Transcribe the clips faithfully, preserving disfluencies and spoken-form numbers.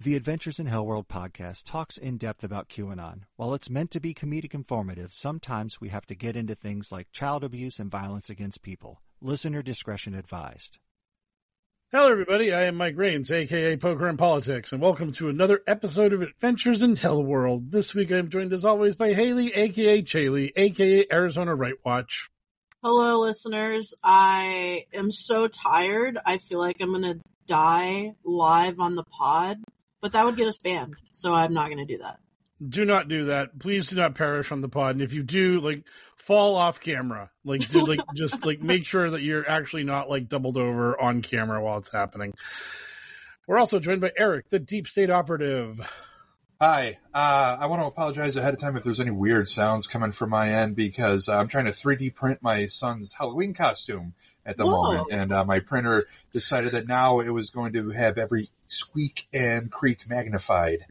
The Adventures in Hellworld podcast talks in depth about QAnon. While it's meant to be comedic informative, sometimes we have to get into things like child abuse and violence against people. Listener discretion advised. Hello, everybody. I am Mike Rains, a k a. Poker and Politics, and welcome to another episode of Adventures in Hellworld. This week I am joined, as always, by Haley, a k a. Chaley, a k a. Arizona Right Watch. Hello, listeners. I am so tired. I feel like I'm going to die live on the pod, but that would get us banned, so I'm not going to do that. Do not do that. Please do not perish on the pod. And if you do, like, fall off camera. Like, do, like, just, like, make sure that you're actually not, like, doubled over on camera while it's happening. We're also joined by Eric, the Deep State Operative. Hi. Uh, I want to apologize ahead of time if there's any weird sounds coming from my end because uh, I'm trying to three D print my son's Halloween costume at the Whoa. moment. And uh, my printer decided that now it was going to have every squeak and creak magnified.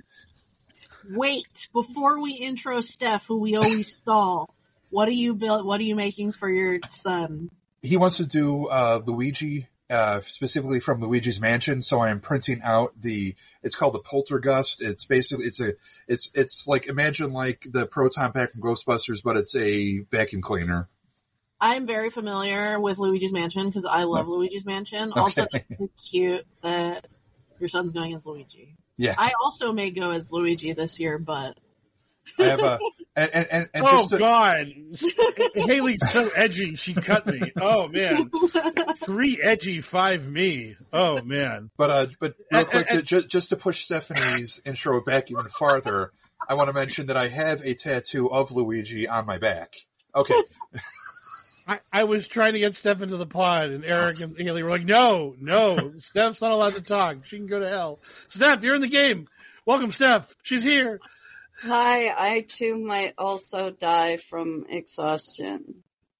Wait, before we intro Steph, who we always saw, what are you build? What are you making for your son? He wants to do uh, Luigi, uh, specifically from Luigi's Mansion. So I am printing out the. It's called the Poltergust. It's basically it's a it's it's like imagine like the Proton Pack from Ghostbusters, but it's a vacuum cleaner. I'm very familiar with Luigi's Mansion because I love oh. Luigi's Mansion. Okay. Also, it's cute that your son's going as Luigi. Yeah. I also may go as Luigi this year, but I have a and and and, and oh just to, God, Haley's so edgy. She cut me. Oh man, three edgy, five me. Oh man. But uh, but real And- quick, and- to, just just to push Stephanie's intro back even farther, I want to mention that I have a tattoo of Luigi on my back. Okay. I, I was trying to get Steph into the pod, and Eric and Haley were like, no, no, Steph's not allowed to talk. She can go to hell. Steph, you're in the game. Welcome, Steph. She's here. Hi, I too might also die from exhaustion.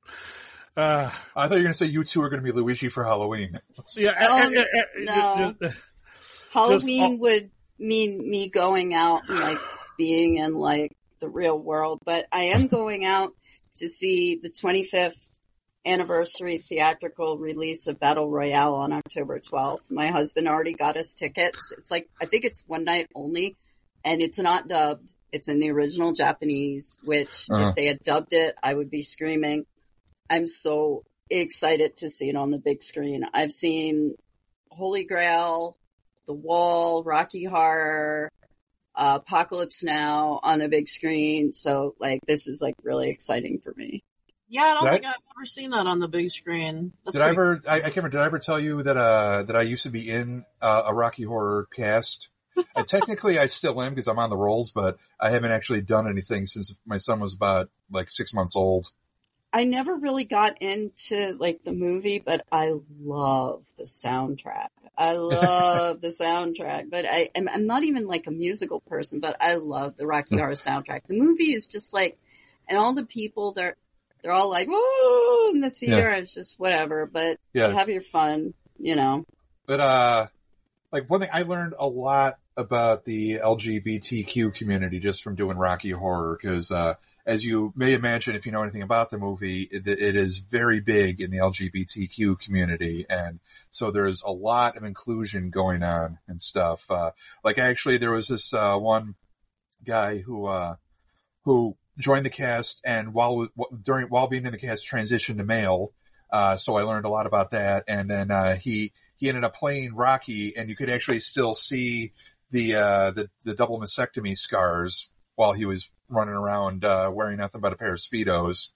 Uh, I thought you were going to say you two are going to be Luigi for Halloween. yeah. Oh, uh, uh, uh, no. just- Halloween just- would mean me going out and like being in like the real world, but I am going out to see the twenty-fifth anniversary theatrical release of Battle Royale on October twelfth. My husband already got us tickets. It's like, I think it's one night only, and it's not dubbed. It's in the original Japanese, which Uh-huh. if they had dubbed it, I would be screaming. I'm so excited to see it on the big screen. I've seen Holy Grail, The Wall, Rocky Horror, uh, Apocalypse Now on the big screen. So like, this is like really exciting for me. yeah, I don't Did I- think I've ever seen that on the big screen. That's Did I pretty ever? I, I can't remember. Did I ever tell you that uh that I used to be in uh, a Rocky Horror cast? And technically, I still am because I'm on the rolls, but I haven't actually done anything since my son was about like six months old. I never really got into like the movie, but I love the soundtrack. I love the soundtrack, but I, I'm, I'm not even like a musical person, but I love the Rocky Horror soundtrack. The movie is just like, and all the people, they're, they're all like, oh, in the theater. Yeah. It's just whatever, but Yeah. have your fun, you know. But uh, like one thing I learned a lot about the L G B T Q community just from doing Rocky Horror because uh, as you may imagine, if you know anything about the movie, it, it is very big in the L G B T Q community, and so there's a lot of inclusion going on and stuff. Uh, like actually, there was this uh, one guy who uh, who joined the cast, and while during while being in the cast, transitioned to male. Uh, so I learned a lot about that, and then uh, he he ended up playing Rocky, and you could actually still see the uh, the the double mastectomy scars while he was running around uh, wearing nothing but a pair of Speedos.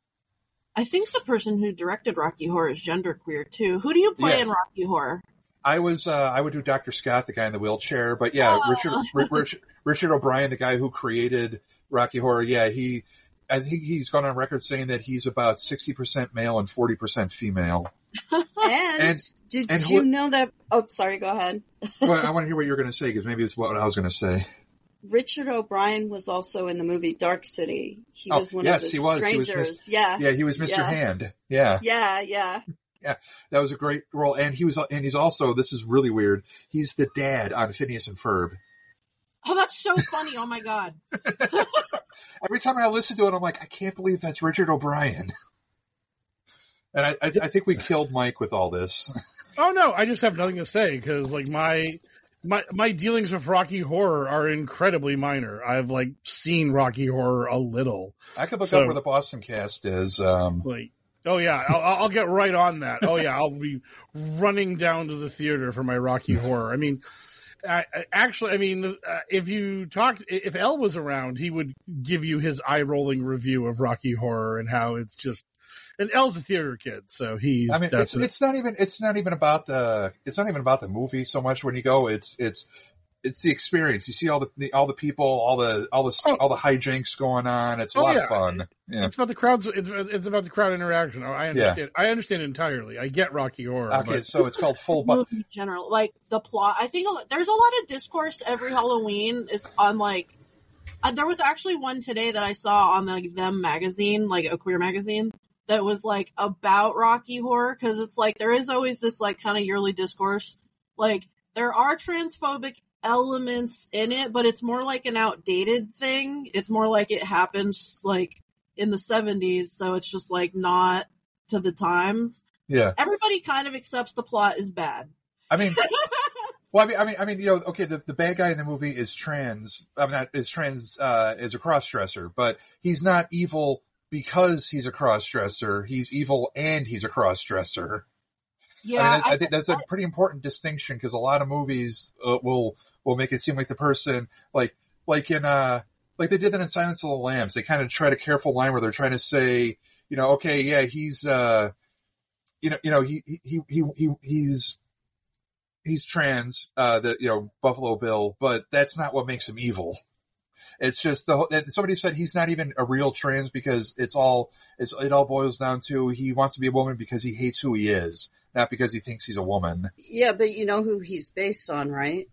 I think the person who directed Rocky Horror is genderqueer too. Who do you play Yeah. in Rocky Horror? I was uh, I would do Doctor Scott, the guy in the wheelchair, but yeah, Oh. Richard R- Richard Richard O'Brien, the guy who created Rocky Horror. Yeah, he I think he's gone on record saying that he's about sixty percent male and forty percent female. And, And- did and you who- know that? Oh, sorry, go ahead. Well, I want to hear what you're going to say because maybe it's what I was going to say. Richard O'Brien was also in the movie Dark City. He Oh, was one yes, of the he was. He strangers. was Mis- yeah. Yeah, he was Mister Yeah. Hand. Yeah. Yeah, yeah. That was a great role, and he was, and he's also. This is really weird. He's the dad on Phineas and Ferb. Oh, that's so funny. Oh my God. Every time I listen to it, I'm like, I can't believe that's Richard O'Brien. And I, I, I think we killed Mike with all this. oh no, I just have nothing to say because like my my my dealings with Rocky Horror are incredibly minor. I've like seen Rocky Horror a little. I could look So- up where the Boston cast is. Um, Like, oh yeah, I'll, I'll get right on that. Oh yeah, I'll be running down to the theater for my Rocky Horror. I mean, I, I- actually, I mean, uh, if you talked, if El was around, he would give you his eye rolling review of Rocky Horror and how it's just. And El's a theater kid, so he's. I mean, it's definitely- it's not even it's not even about the it's not even about the movie so much. When you go, it's it's it's the experience. You see all the, the all the people, all the all the Oh. all the hijinks going on. It's a Oh, lot yeah. of fun. Yeah. It's about the crowds. It's, it's about the crowd interaction. I understand. I understand entirely. I get Rocky Horror. Okay, but- so it's called Full Bu- movie in general, like the plot. I think a lot- there's a lot of discourse every Halloween is on like. Uh, there was actually one today that I saw on the Them magazine, like a queer magazine, that was like about Rocky Horror because it's like there is always this like kind of yearly discourse. Like there are transphobic elements in it, but it's more like an outdated thing. It's more like it happens like in the seventies, so it's just like not to the times. Yeah. Everybody kind of accepts the plot is bad. I mean, well, I mean, I mean, I mean, you know, okay, the, the bad guy in the movie is trans. I'm not is trans uh, is a cross dresser, but he's not evil because he's a cross dresser. He's evil and he's a cross dresser. Yeah, I, mean, I, I- I think that's a pretty important distinction because a lot of movies uh, will will make it seem like the person, like like in uh like they did that in Silence of the Lambs. They kind of tried a careful line where they're trying to say, you know, okay, yeah, he's uh, you know, you know, he he he he he's he's trans, uh, the you know Buffalo Bill, but that's not what makes him evil. It's just the and somebody said he's not even a real trans because it's all it's it all boils down to he wants to be a woman because he hates who he is, not because he thinks he's a woman. Yeah, but you know who he's based on, right?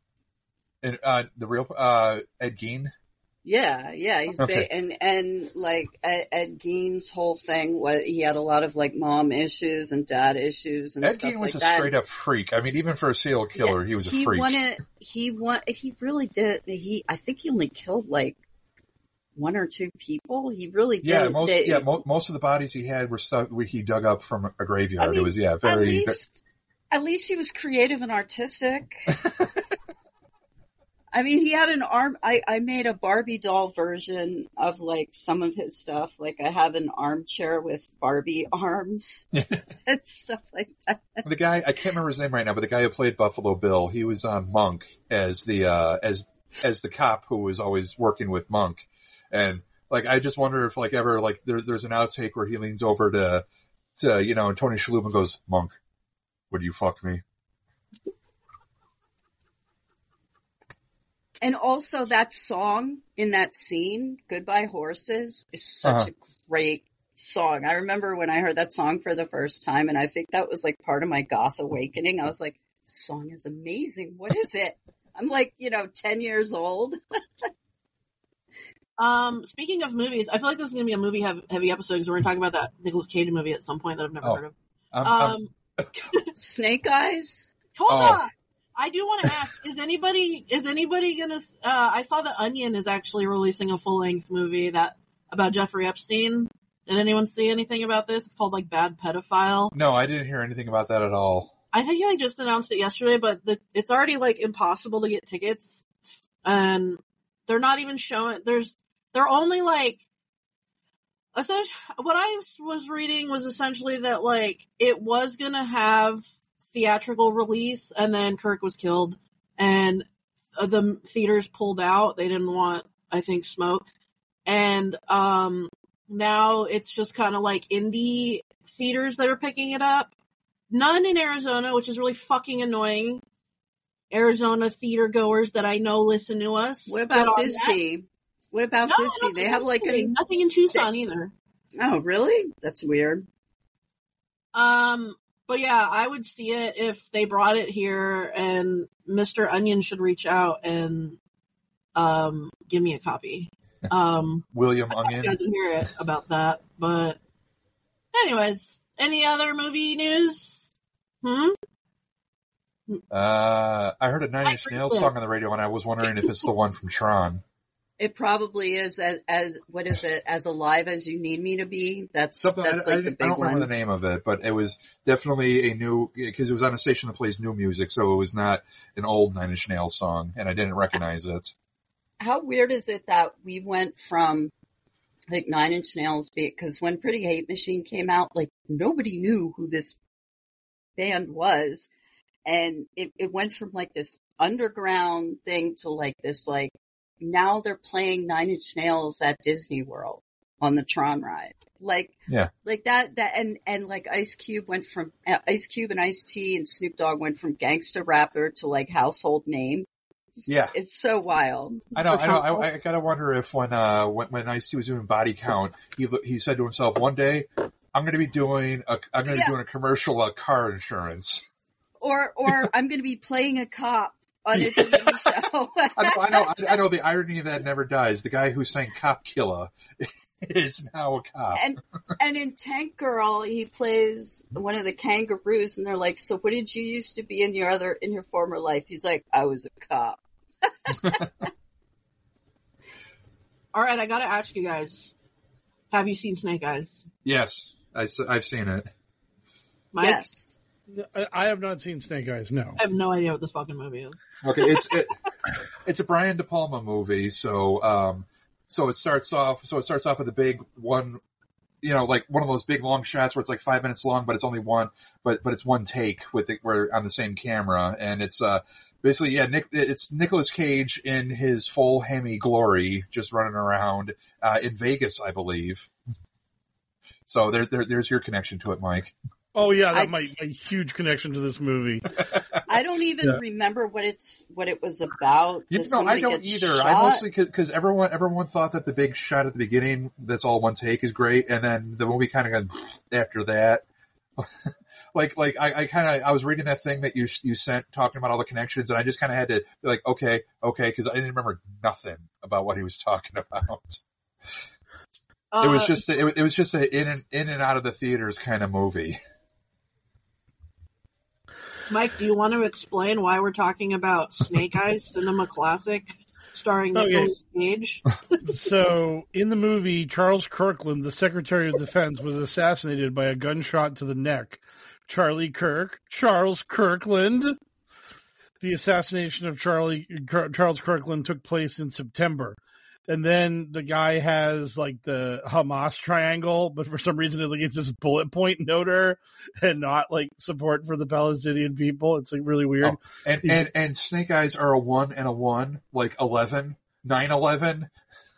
And uh, the real uh, Ed Gein. Yeah, yeah, he's Okay. ba- and and like Ed, Ed Gein's whole thing was he had a lot of like mom issues and dad issues and Ed stuff Gein was like a that. straight up freak. I mean, even for a serial killer, Yeah, he was a he freak. Wanted, he want he really did. He I think he only killed like one or two people. He really did. Yeah, most They- yeah mo- most of the bodies he had were stuff where he dug up from a graveyard. I mean, it was yeah at very. least at least he was creative and artistic. I mean, he had an arm. I, I made a Barbie doll version of like some of his stuff. Like I have an armchair with Barbie arms and stuff like that. The guy, I can't remember his name right now, but the guy who played Buffalo Bill, he was on Monk as the, uh, as, as the cop who was always working with Monk. And like, I just wonder if like ever, like there, there's an outtake where he leans over to, to, you know, Tony Shalhoub and goes, Monk, would you fuck me? And also that song in that scene, Goodbye Horses, is such Uh-huh. a great song. I remember when I heard that song for the first time, and I think that was like part of my goth awakening. I was like, this song is amazing. What is it? I'm like, you know, ten years old. Um, speaking of movies, I feel like this is going to be a movie heavy, heavy episode because we're going to talk about that Nicolas Cage movie at some point that I've never Oh. heard of. Um, um, Um, Snake Eyes? hold Oh. on. I do want to ask: Is anybody is anybody going to? Uh, I saw the Onion is actually releasing a full length movie that about Jeffrey Epstein. Did anyone see anything about this? It's called like Bad Pedophile. no, I didn't hear anything about that at all. I think they just announced it yesterday, but the, it's already like impossible to get tickets, and they're not even showing. There's they're only like. Essentially, what I was reading was essentially that like it was gonna have theatrical release, and then Kirk was killed, and the theaters pulled out. They didn't want, I think, smoke, and um, now it's just kind of like indie theaters that are picking it up. None in Arizona, which is really fucking annoying. Arizona theater goers that I know listen to us. What Get about on that. Bisbee? What about No, Bisbee? nothing They have like Bisbee. a, nothing in Tucson either. oh, really? That's weird. Um, but yeah, I would see it if they brought it here, and Mister Onion should reach out and um give me a copy. Um, William I Onion. got to hear it about that, but anyways, any other movie news? Hmm. Uh, I heard a Nine I Inch heard Nails this. song on the radio, and I was wondering if it's the one from Tron. It probably is as, as what is it? As alive as you need me to be. That's Something that's I, like I, the big I don't remember one. the name of it, but it was definitely a new because it was on a station that plays new music, so it was not an old Nine Inch Nails song, and I didn't recognize it. How weird is it that we went from like Nine Inch Nails, because when Pretty Hate Machine came out, like nobody knew who this band was, and it, it went from like this underground thing to like this like now they're playing Nine Inch Nails at Disney World on the Tron ride, like Yeah. like that that and and like Ice Cube went from uh, Ice Cube and Ice-T and Snoop Dogg went from gangster rapper to like household name. Yeah. It's so wild. I know, I know. I, I gotta wonder if when uh when, when Ice-T was doing Body Count, he he said to himself, one day I'm going to be doing a I'm going to Yeah. be doing a commercial uh, car insurance. Or or I'm going to be playing a cop on a T V show. I know, I know, I know. The irony of that never dies. The guy who sang "Cop Killer" is now a cop. and and in Tank Girl, he plays one of the kangaroos, and they're like, "So what did you used to be in your other in your former life?" He's like, "I was a cop." All right, I gotta ask you guys: have you seen Snake Eyes? Yes, I, I've seen it. Mike? Yes. I, I have not seen Snake Eyes. No. I have no idea what this fucking movie is. Okay, it's it, it's a Brian De Palma movie, so um, so it starts off so it starts off with a big one, you know, like one of those big long shots where it's like five minutes long, but it's only one, but but it's one take with the, we're on the same camera, and it's uh basically yeah, Nick, it's Nicolas Cage in his full hammy glory, just running around uh, in Vegas, I believe. So there, there there's your connection to it, Mike. Oh yeah, that I- my, my huge connection to this movie. I don't even Yeah. remember what it's what it was about. You Does know, I somebody don't get either. shot? I mostly because everyone everyone thought that the big shot at the beginning, that's all one take, is great, and then the movie kind of got after that. like like I, I kind of I was reading that thing that you you sent talking about all the connections, and I just kind of had to be like, okay, okay, because I didn't remember nothing about what he was talking about. Uh, it was just a, it, it was just a in and in and out of the theaters kind of movie. Mike, do you want to explain why we're talking about Snake Eyes, cinema classic, starring Oh, yeah. Nicolas Cage? So, in the movie, Charles Kirkland, the Secretary of Defense, was assassinated by a gunshot to the neck. Charlie Kirk, Charles Kirkland. The assassination of Charlie Charles Kirkland took place in September. And then the guy has like the Hamas triangle, but for some reason it's like it's this bullet point noter and not like support for the Palestinian people. It's like really weird. Oh, and, and and Snake Eyes are a one and a one, like eleven, nine eleven.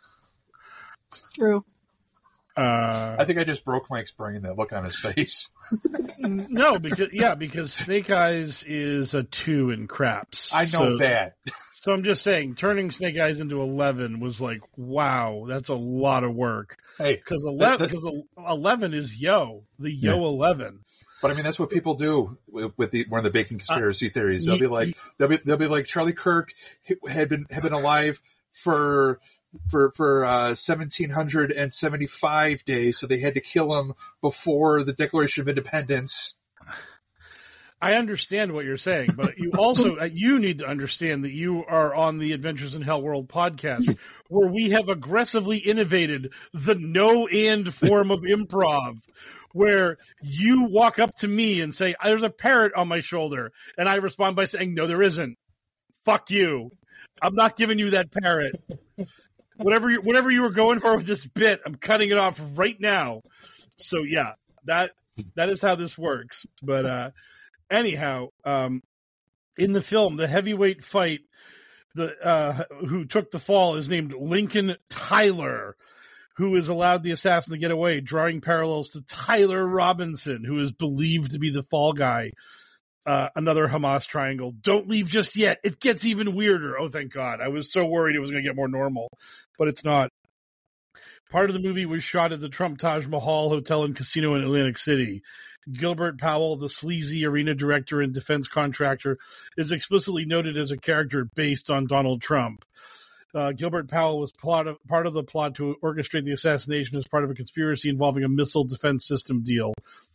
True. Uh, I think I just broke Mike's brain, that look on his face. no, because yeah, because Snake Eyes is a two in craps. I know so, that. So I'm just saying, turning Snake Eyes into eleven was like, wow, that's a lot of work. Hey, Because eleven, that- because eleven is Yo, the Yo Yeah. eleven. but I mean, that's what people do with, with the one of the bacon conspiracy theories. They'll ye- be like, they'll be they'll be like, Charlie Kirk had been had been alive for for for uh, seventeen seventy-five days, so they had to kill him before the Declaration of Independence. I understand what you're saying, but you also uh, you need to understand that you are on the Adventures in Hell World podcast, where we have aggressively innovated the no-and form of improv, where you walk up to me and say, "There's a parrot on my shoulder," and I respond by saying, "No, there isn't. Fuck you. I'm not giving you that parrot. Whatever you, whatever you were going for with this bit, I'm cutting it off right now." So yeah, that that is how this works. But uh anyhow, um, in the film, the heavyweight fight, the uh, who took the fall is named Lincoln Tyler, who is allowed the assassin to get away, drawing parallels to Tyler Robinson, who is believed to be the fall guy. Uh, another Hamas triangle. Don't leave just yet. It gets even weirder. Oh, thank God. I was so worried it was going to get more normal, but it's not. Part of the movie was shot at the Trump Taj Mahal Hotel and Casino in Atlantic City. Gilbert Powell, the sleazy arena director and defense contractor, is explicitly noted as a character based on Donald Trump. Uh, Gilbert Powell was plot of, part of the plot to orchestrate the assassination as part of a conspiracy involving a missile defense system deal.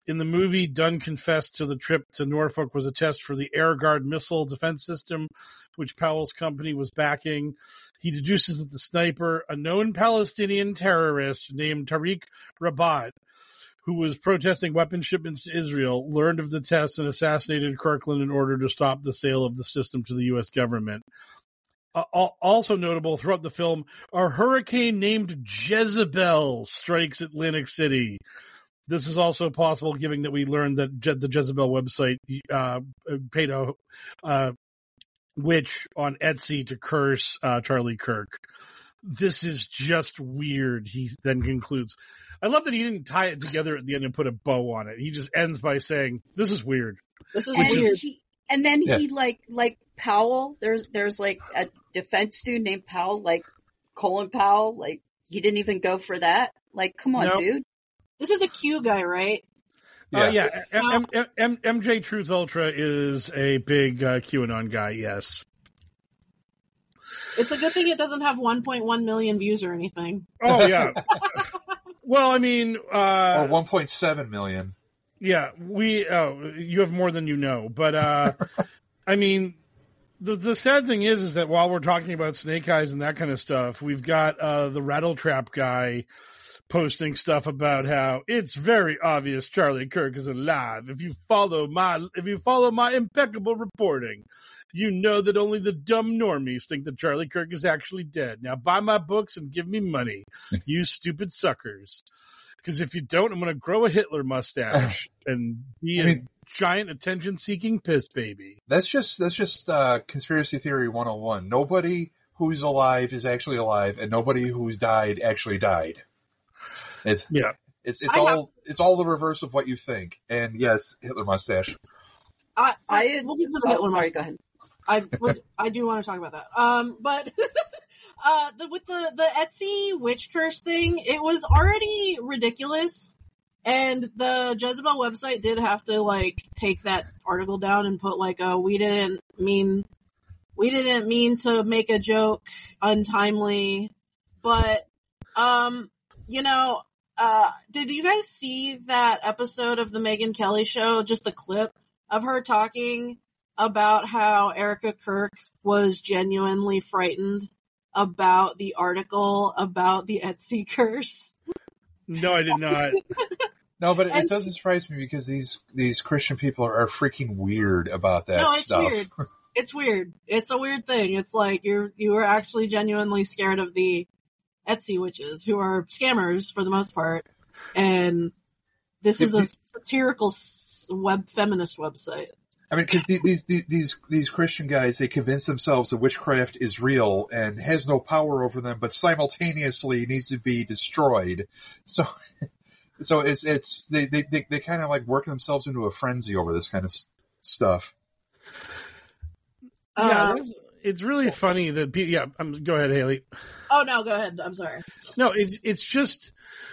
In the movie, Dunn confessed to the trip to Norfolk was a test for the Air Guard missile defense system, which Powell's company was backing. He deduces that the sniper, a known Palestinian terrorist named Tariq Rabat, who was protesting weapon shipments to Israel, learned of the test and assassinated Kirkland in order to stop the sale of the system to the U S government. Uh, also notable throughout the film, a hurricane named Jezebel strikes Atlantic City. This is also possible given that we learned that Je- the Jezebel website uh, paid a uh, witch on Etsy to curse uh, Charlie Kirk. This is just weird, he then concludes. I love that he didn't tie it together at the end and put a bow on it. He just ends by saying, this is weird. This is and weird. He, and then Yeah. he like, like Powell, there's, there's like a defense dude named Powell, like Colin Powell, like he didn't even go for that. Like, come on, Nope. dude. This is a Q guy, right? Yeah, uh, Yeah. yeah. M- M- M- M J Truth Ultra is a big uh, QAnon guy, yes. It's a good thing it doesn't have one point one million views or anything. Oh, yeah. Well, I mean, uh, Or one point seven million. yeah, we, oh, you have more than you know, but, uh, I mean, the, the sad thing is, is that while we're talking about snake eyes and that kind of stuff, we've got, uh, the Rattle Trap guy posting stuff about how it's very obvious Charlie Kirk is alive. If you follow my, if you follow my impeccable reporting, you know that only the dumb normies think that Charlie Kirk is actually dead. Now buy my books and give me money, you stupid suckers. Because if you don't, I'm going to grow a Hitler mustache and be I a mean- giant attention-seeking piss baby. That's just that's just uh, conspiracy theory one oh one. Nobody who's alive is actually alive, and nobody who's died actually died. It's Yeah. it's it's I all have- it's all the reverse of what you think. And yes, Hitler mustache. I, I, I we'll get to the oh, Hitler sorry, mustache. go ahead. I would- I do want to talk about that. Um, but uh, the, with the the Etsy witch curse thing, it was already ridiculous, and the Jezebel website did have to like take that article down and put like, "Oh, we didn't mean we didn't mean to make a joke untimely," but um, you know, uh, did you guys see that episode of the Megyn Kelly show? Just the clip of her talking about how Erica Kirk was genuinely frightened about the article about the Etsy curse. No, I did not. No, but it, And- it doesn't surprise me because these these Christian people are, are freaking weird about that No, it's stuff. weird. It's weird. It's a weird thing. It's like you're you are actually genuinely scared of the Etsy witches, who are scammers for the most part, and this is a satirical s- web feminist website. I mean, 'cause these, these these these Christian guys, they convince themselves that witchcraft is real and has no power over them, but simultaneously needs to be destroyed. So, so it's it's they they they, they kind of like work themselves into a frenzy over this kind of s- stuff. Yeah, Uh, it's, it's really funny that people, yeah, um, go ahead, Haley. oh no, go ahead. I'm sorry. No, it's it's just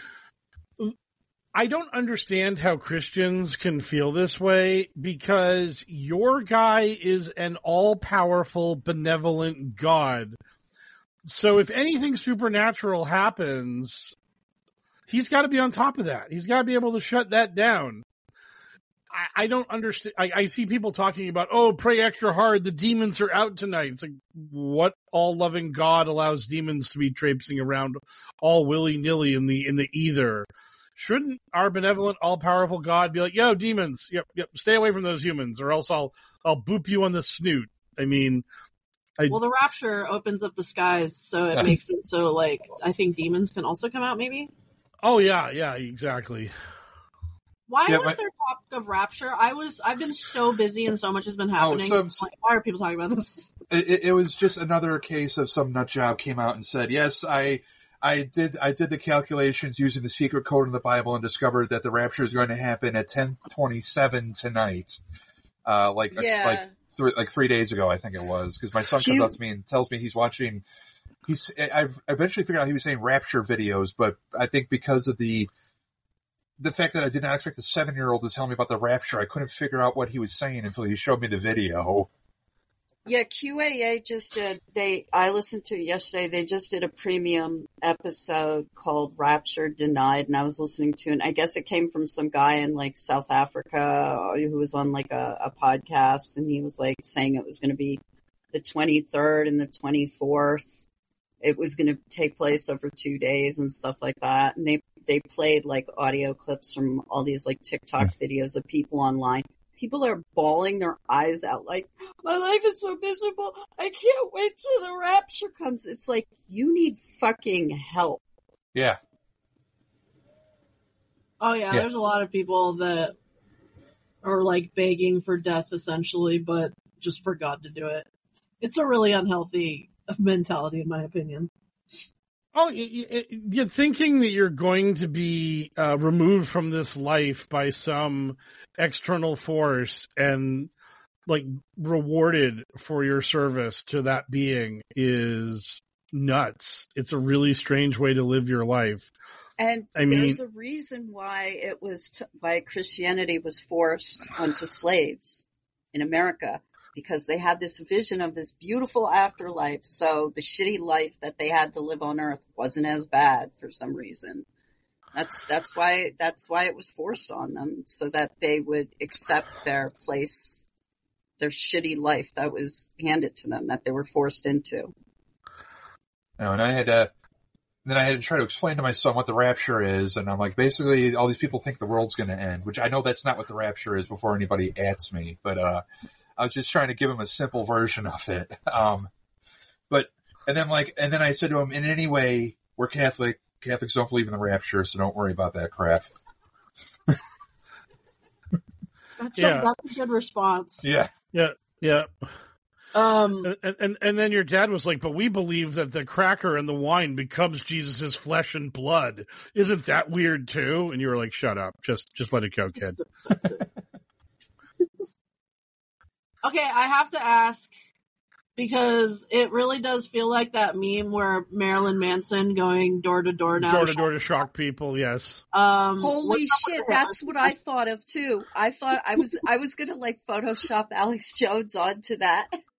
I don't understand how Christians can feel this way because your guy is an all-powerful, benevolent God. So if anything supernatural happens, he's got to be on top of that. He's got to be able to shut that down. I, I don't understand. I, I see people talking about, oh, pray extra hard. The demons are out tonight. It's like, what all-loving God allows demons to be traipsing around all willy-nilly in the in the ether? Shouldn't our benevolent, all-powerful God be like, yo, demons, yep, yep, stay away from those humans, or else I'll I'll boop you on the snoot. I mean, I, Well, the rapture opens up the skies, so it makes it so like I think demons can also come out. Maybe. oh yeah, yeah, exactly. Why Yeah, was my- there talk of rapture? I was I've been so busy and so much has been happening. Oh, so- Like, why are people talking about this? It, it, it was just another case of some nut job came out and said, yes, I. I did. I did the calculations using the secret code in the Bible and discovered that the rapture is going to happen at ten twenty-seven tonight. Uh, like Yeah. like three like three days ago, I think it was, because my son comes You- up to me and tells me he's watching. He's. I've eventually figured out he was saying rapture videos, but I think because of the the fact that I did not expect a seven year old to tell me about the rapture, I couldn't figure out what he was saying until he showed me the video. Yeah, Q A A just did, they, I listened to it yesterday, they just did a premium episode called Rapture Denied, and I was listening to it, and I guess it came from some guy in like South Africa who was on like a, a podcast, and he was like saying it was going to be the twenty-third and the twenty-fourth. It was going to take place over two days and stuff like that, and they, they played like audio clips from all these like TikTok videos of people online. People are bawling their eyes out like, my life is so miserable. I can't wait till the rapture comes. It's like, you need fucking help. Yeah. Oh yeah, Yeah. there's a lot of people that are like begging for death essentially, but just forgot to do it. It's a really unhealthy mentality in my opinion. Oh, you're thinking that you're going to be uh, removed from this life by some external force and like rewarded for your service to that being is nuts. It's a really strange way to live your life. And I mean, there's a reason why it was, t- why Christianity was forced onto slaves in America. Because they had this vision of this beautiful afterlife, so the shitty life that they had to live on Earth wasn't as bad for some reason. That's that's why that's why it was forced on them, so that they would accept their place, their shitty life that was handed to them, that they were forced into. No, and I had to, then I had to try to explain to my son what the rapture is, and I'm like, basically, all these people think the world's going to end, which I know that's not what the rapture is before anybody asks me, but uh. I was just trying to give him a simple version of it. Um, but, and then like, and then I said to him, in any way, we're Catholic. Catholics don't believe in the rapture, so don't worry about that crap. That's, Yeah. a, that's a good response. Yeah. Yeah, yeah. Um, And, and and then your dad was like, but we believe that the cracker and the wine becomes Jesus' flesh and blood. Isn't that weird too? And you were like, shut up. Just just let it go, kid. okay, I have to ask, because it really does feel like that meme where Marilyn Manson going door to door now. Door to door to shock people, yes. Um, Holy what's up shit, with that's that? what I thought of too. I thought I was I was gonna like Photoshop Alex Jones onto that.